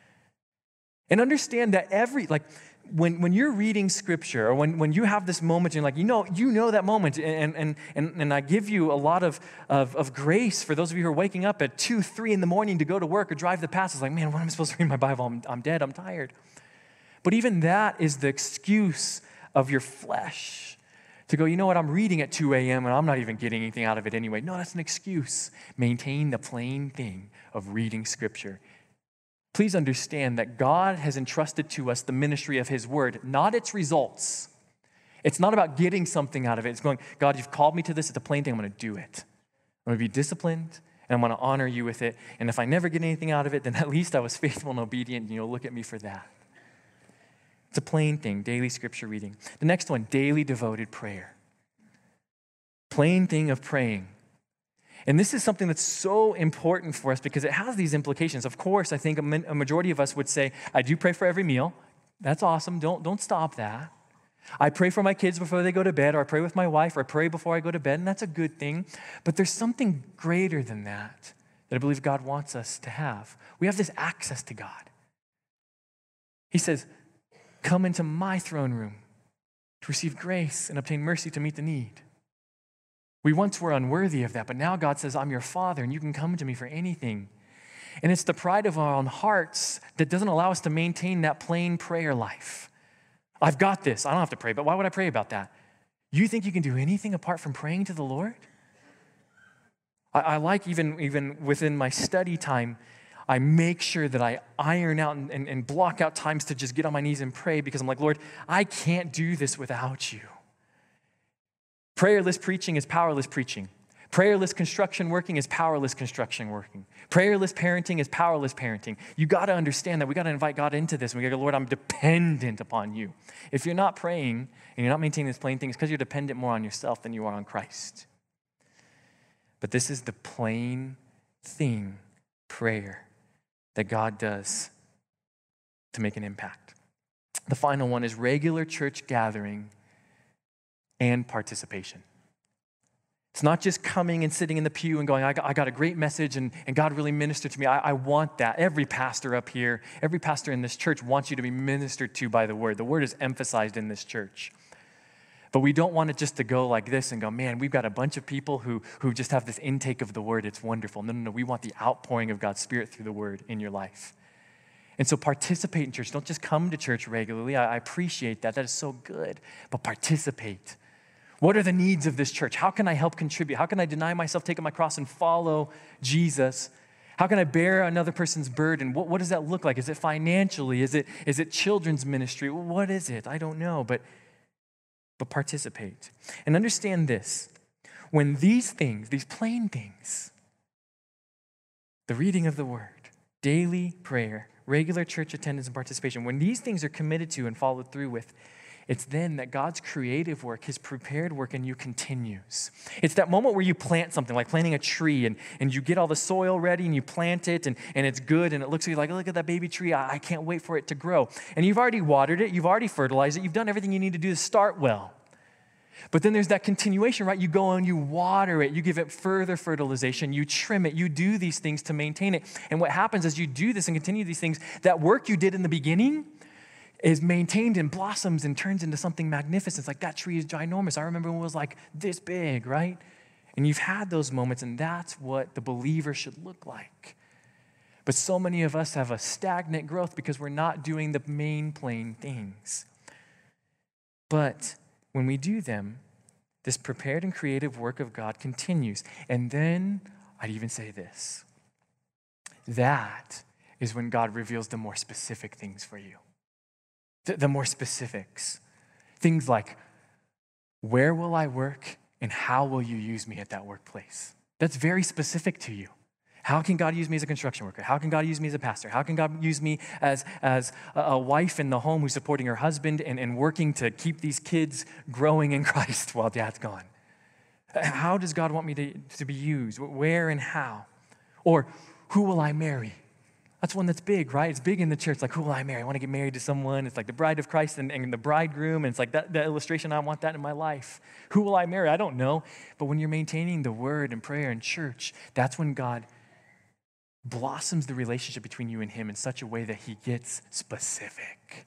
And understand that every, like, When when you're reading scripture, or when, when you have this moment, and you're like, you know, you know that moment, and and and, and I give you a lot of, of, of grace for those of you who are waking up at two, three in the morning to go to work or drive the past. It's like, man, when am I supposed to read my Bible? I'm, I'm dead, I'm tired. But even that is the excuse of your flesh to go, you know what, I'm reading at two a.m. and I'm not even getting anything out of it anyway. No, that's an excuse. Maintain the plain thing of reading scripture. Please understand that God has entrusted to us the ministry of his word, not its results. It's not about getting something out of it. It's going, God, you've called me to this. It's a plain thing. I'm going to do it. I'm going to be disciplined, and I'm going to honor you with it. And if I never get anything out of it, then at least I was faithful and obedient, and you'll look at me for that. It's a plain thing, daily scripture reading. The next one, daily devoted prayer. Plain thing of praying. And this is something that's so important for us because it has these implications. Of course, I think a majority of us would say, I do pray for every meal. That's awesome. Don't, don't stop that. I pray for my kids before they go to bed, or I pray with my wife, or I pray before I go to bed, and that's a good thing. But there's something greater than that that I believe God wants us to have. We have this access to God. He says, come into my throne room to receive grace and obtain mercy to meet the need. We once were unworthy of that, but now God says, I'm your Father, and you can come to me for anything. And it's the pride of our own hearts that doesn't allow us to maintain that plain prayer life. I've got this. I don't have to pray, but why would I pray about that? You think you can do anything apart from praying to the Lord? I, I like even, even within my study time, I make sure that I iron out and, and, and block out times to just get on my knees and pray because I'm like, Lord, I can't do this without you. Prayerless preaching is powerless preaching. Prayerless construction working is powerless construction working. Prayerless parenting is powerless parenting. You got to understand that we got to invite God into this. And we got to go, Lord, I'm dependent upon you. If you're not praying and you're not maintaining this plain thing, it's because you're dependent more on yourself than you are on Christ. But this is the plain thing, prayer, that God does to make an impact. The final one is regular church gathering and participation. It's not just coming and sitting in the pew and going, I got, I got a great message and, and God really ministered to me. I, I want that. Every pastor up here, every pastor in this church wants you to be ministered to by the word. The word is emphasized in this church. But we don't want it just to go like this and go, man, we've got a bunch of people who, who just have this intake of the word. It's wonderful. No, no, no. We want the outpouring of God's Spirit through the word in your life. And so participate in church. Don't just come to church regularly. I, I appreciate that. That is so good. But participate. What are the needs of this church? How can I help contribute? How can I deny myself, take up my cross, and follow Jesus? How can I bear another person's burden? What, what does that look like? Is it financially? Is it, is it children's ministry? What is it? I don't know, but, but participate. And understand this. When these things, these plain things, the reading of the word, daily prayer, regular church attendance and participation, when these things are committed to and followed through with, it's then that God's creative work, his prepared work in you continues. It's that moment where you plant something, like planting a tree, and, and you get all the soil ready and you plant it, and, and it's good, and it looks at you like, look at that baby tree, I, I can't wait for it to grow. And you've already watered it, you've already fertilized it, you've done everything you need to do to start well. But then there's that continuation, right? You go and you water it, you give it further fertilization, you trim it, you do these things to maintain it. And what happens as you do this and continue these things, that work you did in the beginning is maintained and blossoms and turns into something magnificent. It's like that tree is ginormous. I remember when it was like this big, right? And you've had those moments, and that's what the believer should look like. But so many of us have a stagnant growth because we're not doing the main plain things. But when we do them, this prepared and creative work of God continues. And then I'd even say this. That is when God reveals the more specific things for you. The, the more specifics. Things like, where will I work and how will you use me at that workplace? That's very specific to you. How can God use me as a construction worker? How can God use me as a pastor? How can God use me as, as a wife in the home who's supporting her husband and, and working to keep these kids growing in Christ while dad's gone? How does God want me to, to be used? Where and how? Or who will I marry? That's one that's big, right? It's big in the church. Like, who will I marry? I want to get married to someone. It's like the bride of Christ and, and the bridegroom. And it's like that, that illustration, I want that in my life. Who will I marry? I don't know. But when you're maintaining the word and prayer in church, that's when God blossoms the relationship between you and him in such a way that he gets specific.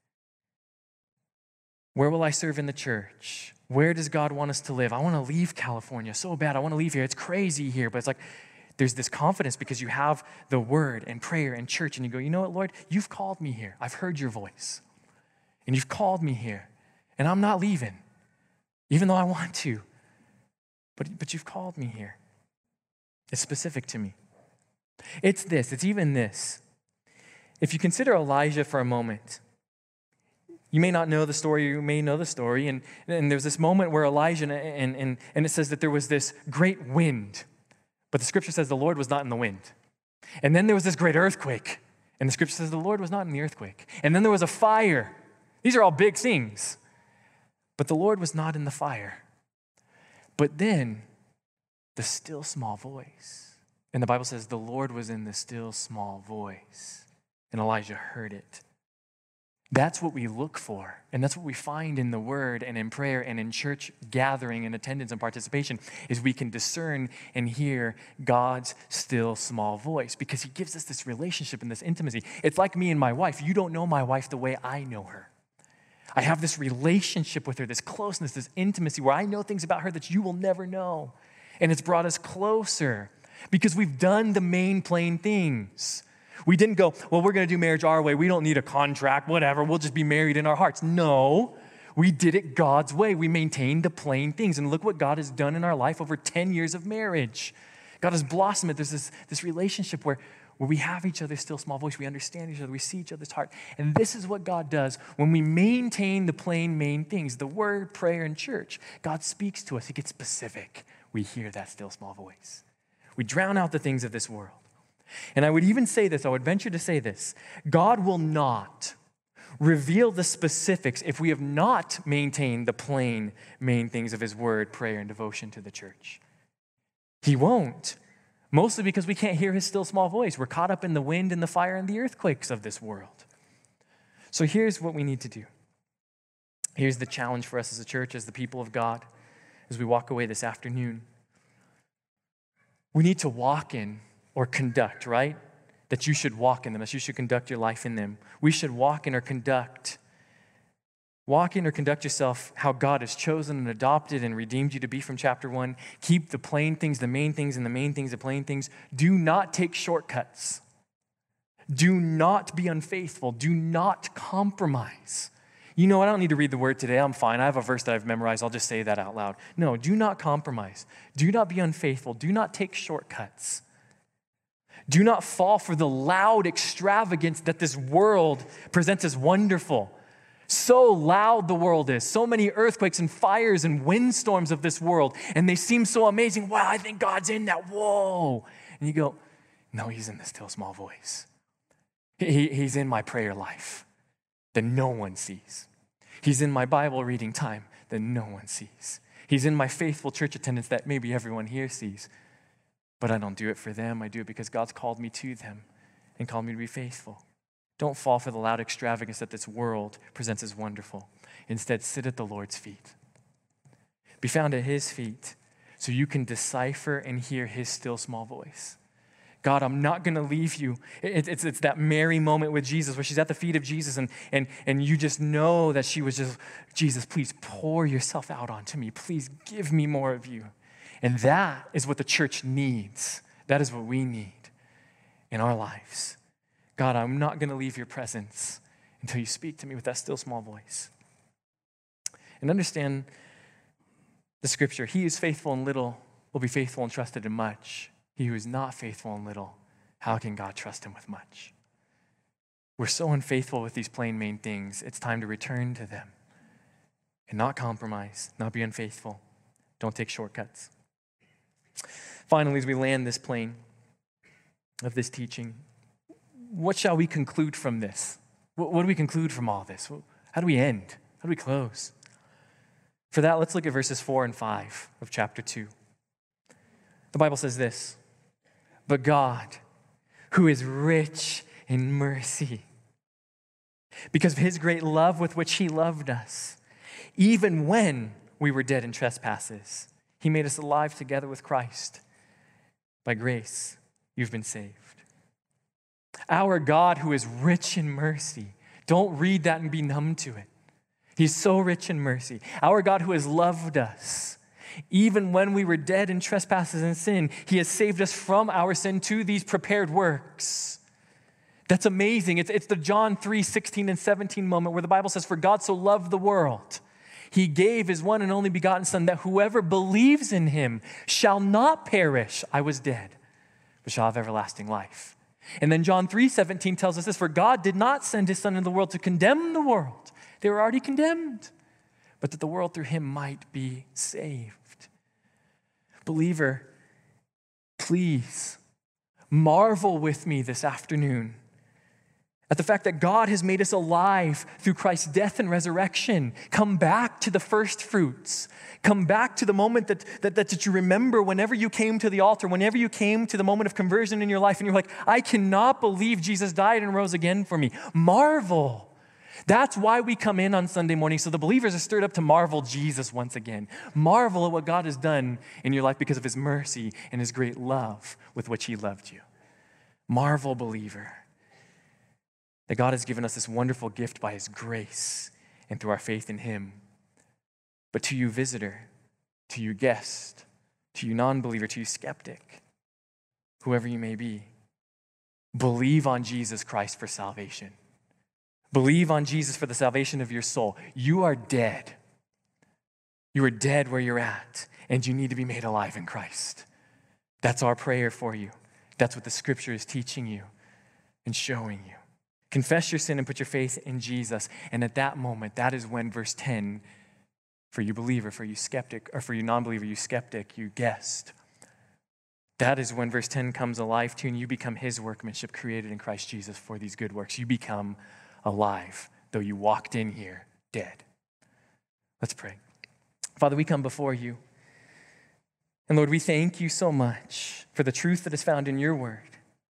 Where will I serve in the church? Where does God want us to live? I want to leave California so bad. I want to leave here. It's crazy here. But it's like, there's this confidence because you have the word and prayer and church, and you go, you know what, Lord? You've called me here. I've heard your voice. And you've called me here. And I'm not leaving, even though I want to. But, but you've called me here. It's specific to me. It's this. It's even this. If you consider Elijah for a moment, you may not know the story, you may know the story, and, and there's this moment where Elijah, and, and, and it says that there was this great wind. But the scripture says the Lord was not in the wind. And then there was this great earthquake. And the scripture says the Lord was not in the earthquake. And then there was a fire. These are all big things. But the Lord was not in the fire. But then, the still small voice. And the Bible says the Lord was in the still small voice. And Elijah heard it. That's what we look for. And that's what we find in the word and in prayer and in church gathering and attendance and participation is we can discern and hear God's still small voice because he gives us this relationship and this intimacy. It's like me and my wife. You don't know my wife the way I know her. I have this relationship with her, this closeness, this intimacy where I know things about her that you will never know. And it's brought us closer because we've done the main plain things. We didn't go, well, we're going to do marriage our way. We don't need a contract, whatever. We'll just be married in our hearts. No, we did it God's way. We maintained the plain things. And look what God has done in our life over ten years of marriage. God has blossomed. There's this, this relationship where, where we have each other's still small voice. We understand each other. We see each other's heart. And this is what God does when we maintain the plain main things, the word, prayer, and church. God speaks to us. He gets specific. We hear that still small voice. We drown out the things of this world. And I would even say this, I would venture to say this, God will not reveal the specifics if we have not maintained the plain main things of his word, prayer, and devotion to the church. He won't, mostly because we can't hear his still small voice. We're caught up in the wind and the fire and the earthquakes of this world. So here's what we need to do. Here's the challenge for us as a church, as the people of God, as we walk away this afternoon. We need to walk in or conduct, right? That you should walk in them, that you should conduct your life in them. We should walk in or conduct. Walk in or conduct yourself how God has chosen and adopted and redeemed you to be from chapter one. Keep the plain things, the main things, and the main things, the plain things. Do not take shortcuts. Do not be unfaithful. Do not compromise. You know, I don't need to read the word today. I'm fine. I have a verse that I've memorized. I'll just say that out loud. No, do not compromise. Do not be unfaithful. Do not take shortcuts. Do not fall for the loud extravagance that this world presents as wonderful. So loud the world is. So many earthquakes and fires and windstorms of this world. And they seem so amazing. Wow, I think God's in that. Whoa. And you go, no, he's in the still small voice. He, he's in my prayer life that no one sees. He's in my Bible reading time that no one sees. He's in my faithful church attendance that maybe everyone here sees. But I don't do it for them. I do it because God's called me to them and called me to be faithful. Don't fall for the loud extravagance that this world presents as wonderful. Instead, sit at the Lord's feet. Be found at his feet so you can decipher and hear his still small voice. God, I'm not going to leave you. It, it's, it's that Mary moment with Jesus where she's at the feet of Jesus and, and, and you just know that she was just, Jesus, please pour yourself out onto me. Please give me more of you. And that is what the church needs. That is what we need in our lives. God, I'm not going to leave your presence until you speak to me with that still small voice. And understand the scripture. He who is faithful in little will be faithful and trusted in much. He who is not faithful in little, how can God trust him with much? We're so unfaithful with these plain main things. It's time to return to them and not compromise, not be unfaithful. Don't take shortcuts. Finally, as we land this plane of this teaching, what shall we conclude from this? What, what do we conclude from all this? How do we end? How do we close? For that, let's look at verses four and five of chapter two. The Bible says this, but God, who is rich in mercy, because of his great love with which he loved us, even when we were dead in trespasses, he made us alive together with Christ. By grace, you've been saved. Our God who is rich in mercy. Don't read that and be numb to it. He's so rich in mercy. Our God who has loved us. Even when we were dead in trespasses and sin, he has saved us from our sin to these prepared works. That's amazing. It's, it's the John three, sixteen and seventeen moment where the Bible says, for God so loved the world, he gave his one and only begotten Son, that whoever believes in him shall not perish. I was dead, but shall have everlasting life. And then John three seventeen tells us this, for God did not send his Son into the world to condemn the world. They were already condemned, but that the world through him might be saved. Believer, please marvel with me this afternoon at the fact that God has made us alive through Christ's death and resurrection. Come back to the first fruits. Come back to the moment that, that, that you remember whenever you came to the altar, whenever you came to the moment of conversion in your life, and you're like, I cannot believe Jesus died and rose again for me. Marvel. That's why we come in on Sunday morning, so the believers are stirred up to marvel Jesus once again. Marvel at what God has done in your life because of his mercy and his great love with which he loved you. Marvel, believer, that God has given us this wonderful gift by his grace and through our faith in him. But to you, visitor, to you, guest, to you, non-believer, to you, skeptic, whoever you may be, believe on Jesus Christ for salvation. Believe on Jesus for the salvation of your soul. You are dead. You are dead where you're at, and you need to be made alive in Christ. That's our prayer for you. That's what the scripture is teaching you and showing you. Confess your sin and put your faith in Jesus. And at that moment, that is when verse ten, for you believer, for you skeptic, or for you non-believer, you skeptic, you guest, that is when verse ten comes alive to you and you become his workmanship created in Christ Jesus for these good works. You become alive, though you walked in here dead. Let's pray. Father, we come before you. And Lord, we thank you so much for the truth that is found in your word.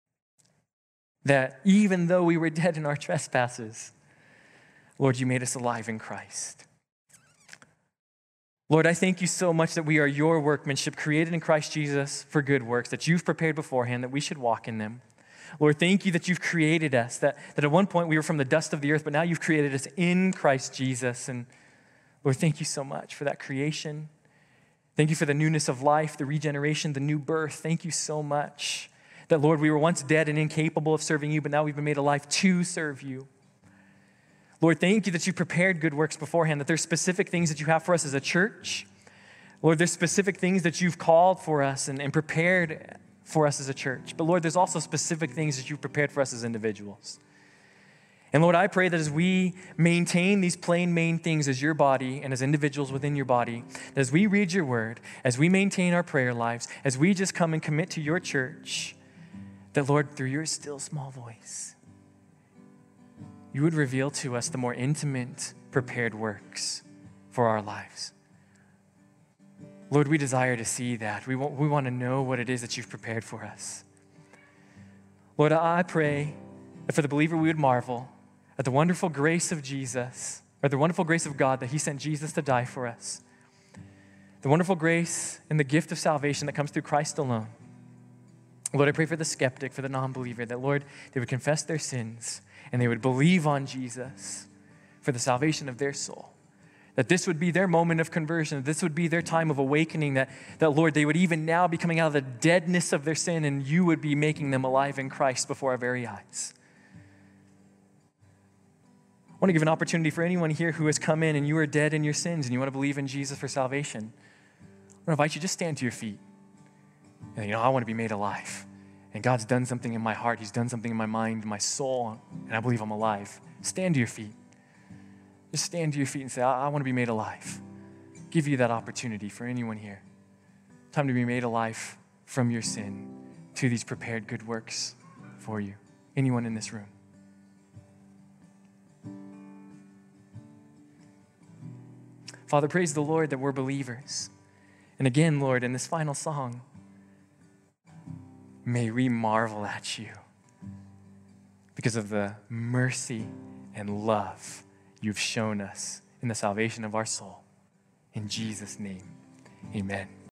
That even though we were dead in our trespasses, Lord, you made us alive in Christ. Lord, I thank you so much that we are your workmanship, created in Christ Jesus for good works, that you've prepared beforehand, that we should walk in them. Lord, thank you that you've created us, that, that at one point we were from the dust of the earth, but now you've created us in Christ Jesus. And Lord, thank you so much for that creation. Thank you for the newness of life, the regeneration, the new birth. Thank you so much that, Lord, we were once dead and incapable of serving you, but now we've been made alive to serve you. Lord, thank you that you prepared good works beforehand, that there's specific things that you have for us as a church. Lord, there's specific things that you've called for us and, and prepared for us as a church. But Lord, there's also specific things that you've prepared for us as individuals. And Lord, I pray that as we maintain these plain main things as your body and as individuals within your body, that as we read your word, as we maintain our prayer lives, as we just come and commit to your church, that Lord, through your still small voice, you would reveal to us the more intimate, prepared works for our lives. Lord, we desire to see that. We want, we want to know what it is that you've prepared for us. Lord, I pray that for the believer we would marvel at the wonderful grace of Jesus, or the wonderful grace of God that he sent Jesus to die for us. The wonderful grace and the gift of salvation that comes through Christ alone. Lord, I pray for the skeptic, for the non-believer, that, Lord, they would confess their sins and they would believe on Jesus for the salvation of their soul. That this would be their moment of conversion, that this would be their time of awakening, that, that, Lord, they would even now be coming out of the deadness of their sin and you would be making them alive in Christ before our very eyes. I want to give an opportunity for anyone here who has come in and you are dead in your sins and you want to believe in Jesus for salvation. I want to invite you, just stand to your feet. And, you know, I want to be made alive. And God's done something in my heart. He's done something in my mind, my soul, and I believe I'm alive. Stand to your feet. Just stand to your feet and say, I, I want to be made alive. Give you that opportunity for anyone here. Time to be made alive from your sin to these prepared good works for you. Anyone in this room. Father, praise the Lord that we're believers. And again, Lord, in this final song, may we marvel at you because of the mercy and love you've shown us in the salvation of our soul. In Jesus' name, amen.